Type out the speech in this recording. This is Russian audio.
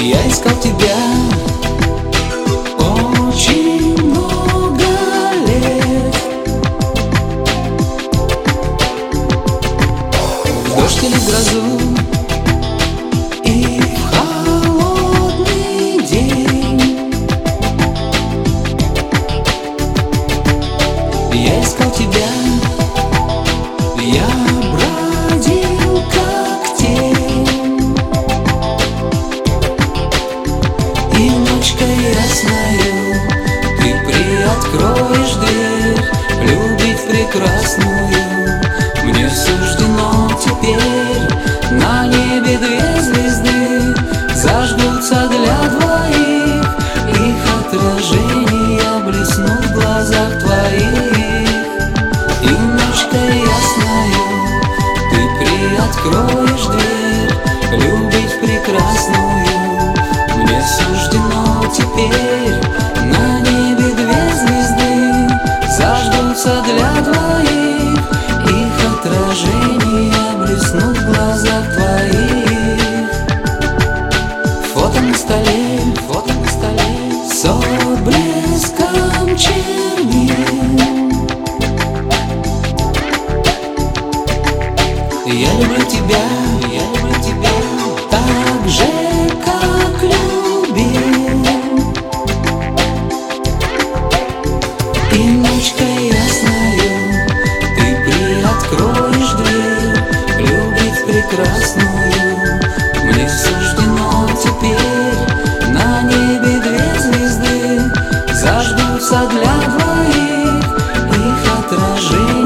Я искал тебя очень много лет. В дождь или в грозу и в холодный день я искал тебя, я бродил как тень. И ночкой ясною ты приоткроешь дверь, любить прекрасную мне суждено теперь. На небе две звезды зажгутся для двоих, их отражения блеснут в глазах твоих. И ночкой ясною ты приоткроешь дверь, любить прекрасную мне суждено теперь. На небе две звезды зажгутся для двоих, их отражения блеснут в глазах твоих. Фото на столе с отблеском чернил. Я люблю тебя так же, как любил. И ночкой ясною ты приоткроешь дверь, любить прекрасную мне суждено теперь. На небе две звезды зажгутся для двоих, их отражение